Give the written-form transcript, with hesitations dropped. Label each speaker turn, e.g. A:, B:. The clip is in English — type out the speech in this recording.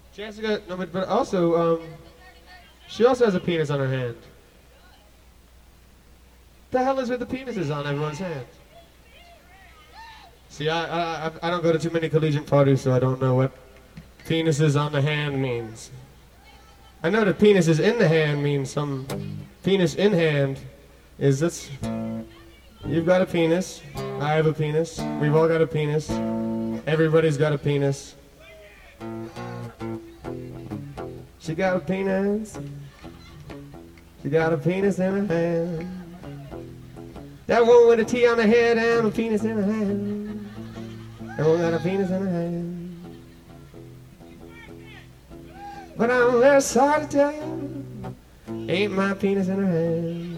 A: Jessica, no, but also, she also has a penis on her hand. The hell is with the penises on everyone's hand? See, I don't go to too many collegiate parties, so I don't know what penises on the hand means. I know that penises in the hand means some penis in hand is this. You've got a penis. I have a penis. We've all got a penis. Everybody's got a penis. She got a penis. She got a penis in her hand. That one with a T on the head and a penis in her hand. That one got a penis in her hand. But I'm very sorry to tell you, ain't my penis in her hand.